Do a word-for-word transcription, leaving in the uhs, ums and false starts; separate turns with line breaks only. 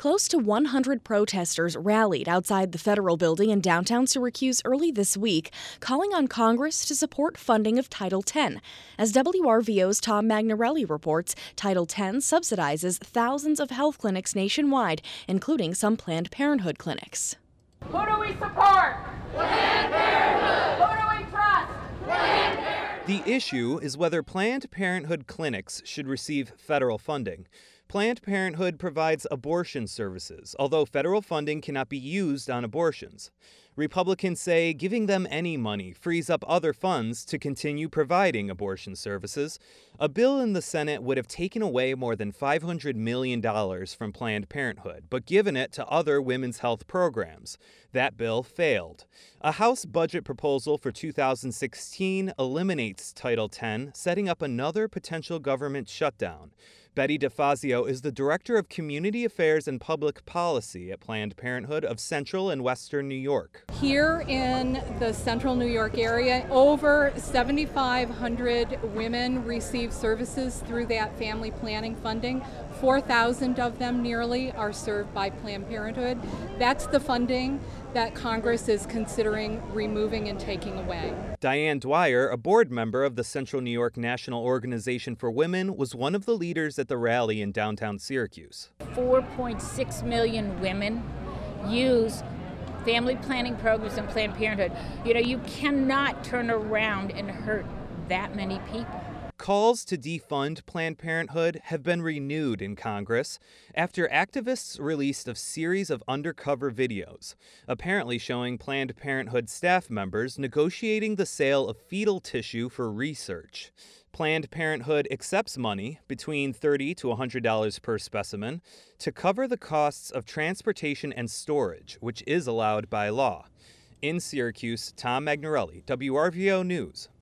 Close to one hundred protesters rallied outside the federal building in downtown Syracuse early this week, calling on Congress to support funding of Title ten. As W R V O's Tom Magnarelli reports, Title ten subsidizes thousands of health clinics nationwide, including some Planned Parenthood clinics.
Who do we support? Planned Parenthood! Who do we trust? Planned Parenthood!
The issue is whether Planned Parenthood clinics should receive federal funding. Planned Parenthood provides abortion services, although federal funding cannot be used on abortions. Republicans say giving them any money frees up other funds to continue providing abortion services. A bill in the Senate would have taken away more than five hundred million dollars from Planned Parenthood, but given it to other women's health programs. That bill failed. A House budget proposal for two thousand sixteen eliminates Title ten, setting up another potential government shutdown. Betty DeFazio is the Director of Community Affairs and Public Policy at Planned Parenthood of Central and Western New York.
Here in the Central New York area, over seven thousand five hundred women receive services through that family planning funding. four thousand of them nearly are served by Planned Parenthood. That's the funding that Congress is considering removing and taking away.
Diane Dwyer, a board member of the Central New York National Organization for Women, was one of the leaders at the rally in downtown Syracuse.
four point six million women use family planning programs and Planned Parenthood. You know, you cannot turn around and hurt that many people.
Calls to defund Planned Parenthood have been renewed in Congress after activists released a series of undercover videos, apparently showing Planned Parenthood staff members negotiating the sale of fetal tissue for research. Planned Parenthood accepts money, between thirty to one hundred dollars per specimen, to cover the costs of transportation and storage, which is allowed by law. In Syracuse, Tom Magnarelli, W R V O News.